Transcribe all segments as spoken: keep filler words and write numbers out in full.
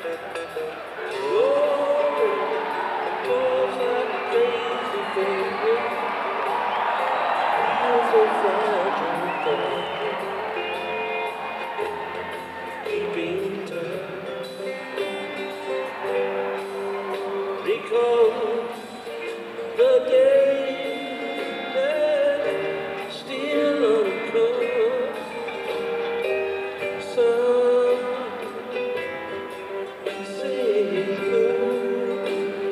Recall the day that still uncomes. Some say it's good.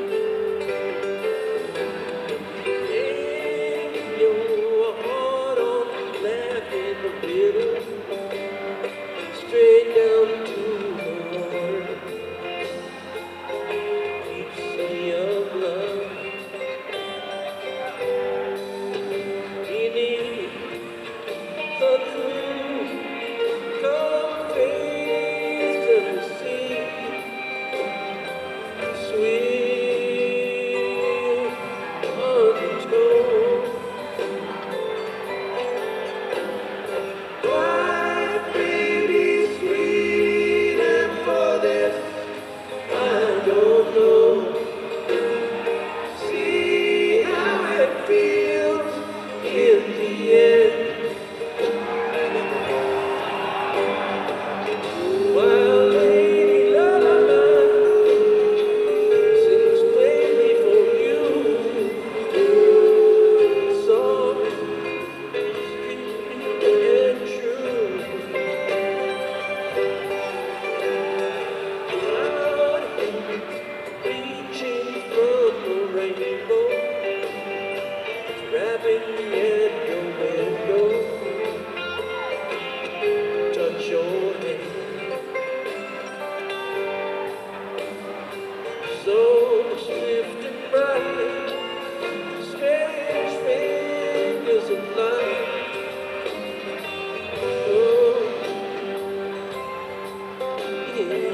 Hang your heart on laughing the middle, straight down to the water. Deep sea of love. Beneath the cool, calm face of the sea, sweet, untold. Life may be sweet, and for this I don't know. See how it feels in the end. While Lady Lullaby sings plainly for you, soft, sweet, and true. Cloud reaching from the rainbow, rapping at your window. Touch your hand. So swift and bright, strange fingers of light. Oh, yeah.